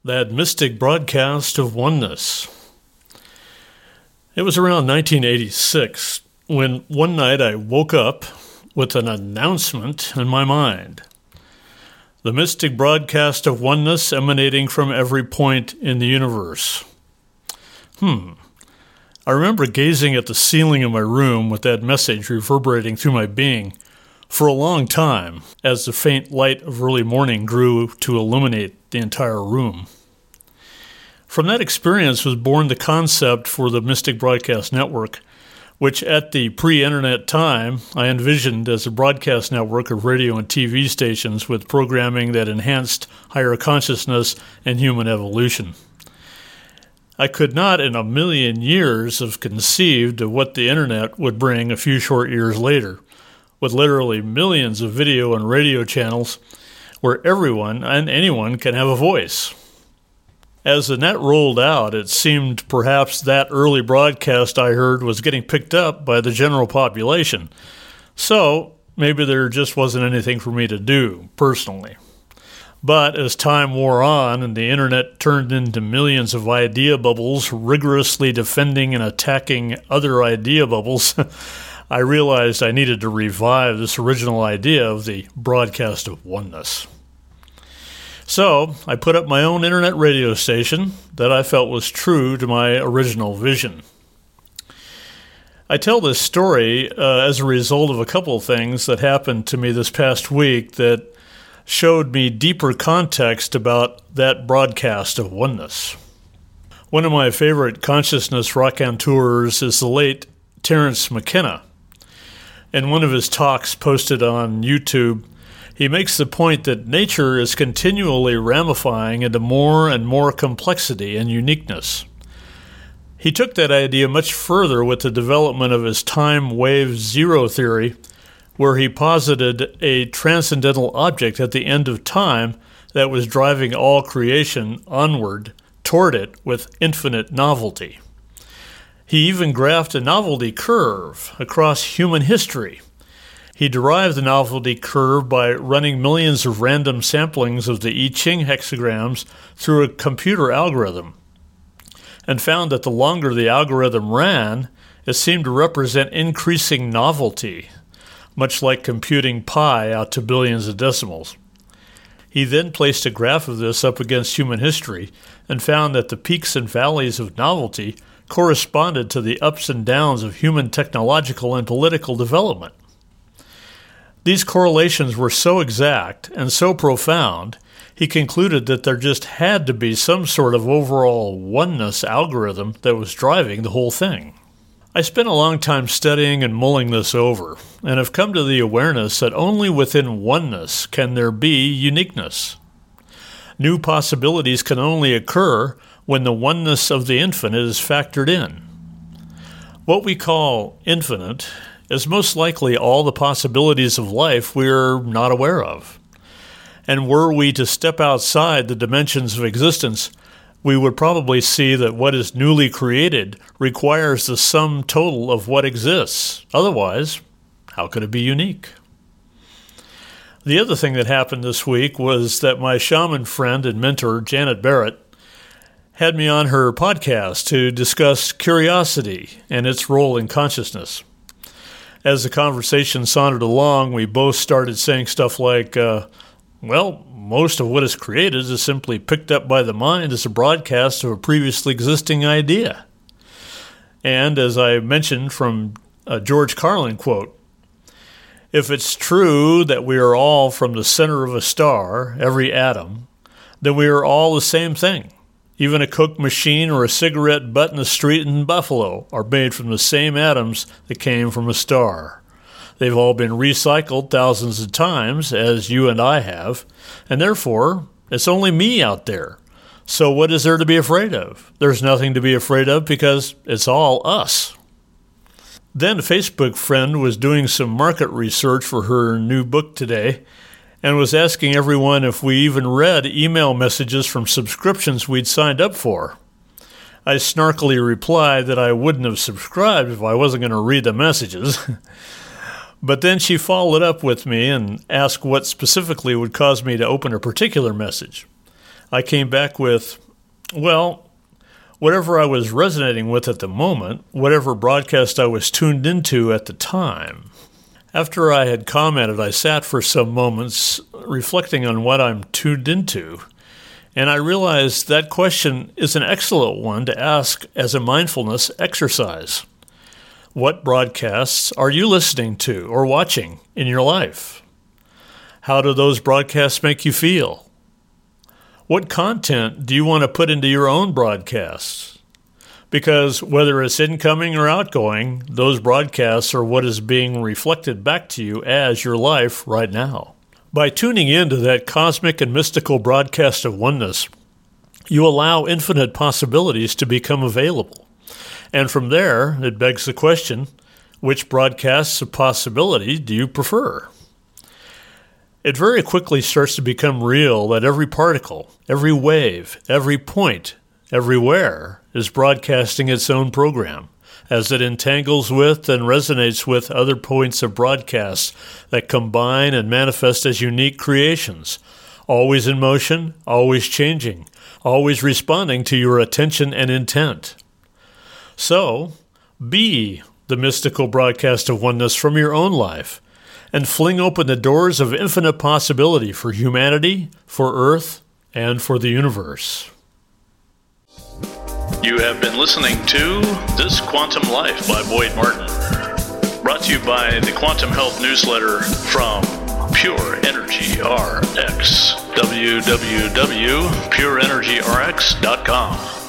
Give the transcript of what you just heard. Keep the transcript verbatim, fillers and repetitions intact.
That mystic broadcast of oneness. It was around nineteen eighty-six when one night I woke up with an announcement in my mind. The mystic broadcast of oneness emanating from every point in the universe. Hmm. I remember gazing at the ceiling of my room with that message reverberating through my being for a long time as the faint light of early morning grew to illuminate the entire room. From that experience was born the concept for the Mystic Broadcast Network, which at the pre-internet time I envisioned as a broadcast network of radio and T V stations with programming that enhanced higher consciousness and human evolution. I could not in a million years have conceived of what the internet would bring a few short years later, with literally millions of video and radio channels where everyone and anyone can have a voice. As the net rolled out, it seemed perhaps that early broadcast I heard was getting picked up by the general population. So maybe there just wasn't anything for me to do, personally. But as time wore on and the internet turned into millions of idea bubbles rigorously defending and attacking other idea bubbles, I realized I needed to revive this original idea of the broadcast of oneness. So I put up my own internet radio station that I felt was true to my original vision. I tell this story uh, as a result of a couple of things that happened to me this past week that showed me deeper context about that broadcast of oneness. One of my favorite consciousness raconteurs is the late Terence McKenna. In one of his talks posted on YouTube, he makes the point that nature is continually ramifying into more and more complexity and uniqueness. He took that idea much further with the development of his time wave zero theory, where he posited a transcendental object at the end of time that was driving all creation onward toward it with infinite novelty. He even graphed a novelty curve across human history. He derived the novelty curve by running millions of random samplings of the I Ching hexagrams through a computer algorithm, and found that the longer the algorithm ran, it seemed to represent increasing novelty, much like computing pi out to billions of decimals. He then placed a graph of this up against human history and found that the peaks and valleys of novelty corresponded to the ups and downs of human technological and political development. These correlations were so exact and so profound, he concluded that there just had to be some sort of overall oneness algorithm that was driving the whole thing. I spent a long time studying and mulling this over, and have come to the awareness that only within oneness can there be uniqueness. New possibilities can only occur when the oneness of the infinite is factored in. What we call infinite is most likely all the possibilities of life we're not aware of. And were we to step outside the dimensions of existence, we would probably see that what is newly created requires the sum total of what exists. Otherwise, how could it be unique? The other thing that happened this week was that my shaman friend and mentor, Janet Barrett, had me on her podcast to discuss curiosity and its role in consciousness. As the conversation sauntered along, we both started saying stuff like, uh, well, most of what is created is simply picked up by the mind as a broadcast of a previously existing idea. And as I mentioned from a George Carlin quote, if it's true that we are all from the center of a star, every atom, then we are all the same thing. Even a Coke machine or a cigarette butt in the street in Buffalo are made from the same atoms that came from a star. They've all been recycled thousands of times, as you and I have, and therefore, it's only me out there. So what is there to be afraid of? There's nothing to be afraid of because it's all us. Then a Facebook friend was doing some market research for her new book today, and was asking everyone if we even read email messages from subscriptions we'd signed up for. I snarkily replied that I wouldn't have subscribed if I wasn't going to read the messages. But then she followed up with me and asked what specifically would cause me to open a particular message. I came back with, well, whatever I was resonating with at the moment, whatever broadcast I was tuned into at the time. After I had commented, I sat for some moments reflecting on what I'm tuned into, and I realized that question is an excellent one to ask as a mindfulness exercise. What broadcasts are you listening to or watching in your life? How do those broadcasts make you feel? What content do you want to put into your own broadcasts? Because whether it's incoming or outgoing, those broadcasts are what is being reflected back to you as your life right now. By tuning into that cosmic and mystical broadcast of oneness, you allow infinite possibilities to become available. And from there, it begs the question, which broadcasts of possibility do you prefer? It very quickly starts to become real that every particle, every wave, every point, everywhere is broadcasting its own program as it entangles with and resonates with other points of broadcast that combine and manifest as unique creations, always in motion, always changing, always responding to your attention and intent. So, be the mystical broadcast of oneness from your own life and fling open the doors of infinite possibility for humanity, for Earth, and for the universe. You have been listening to This Quantum Life by Boyd Martin, brought to you by the Quantum Health Newsletter from Pure Energy R X, w w w dot pure energy r x dot com.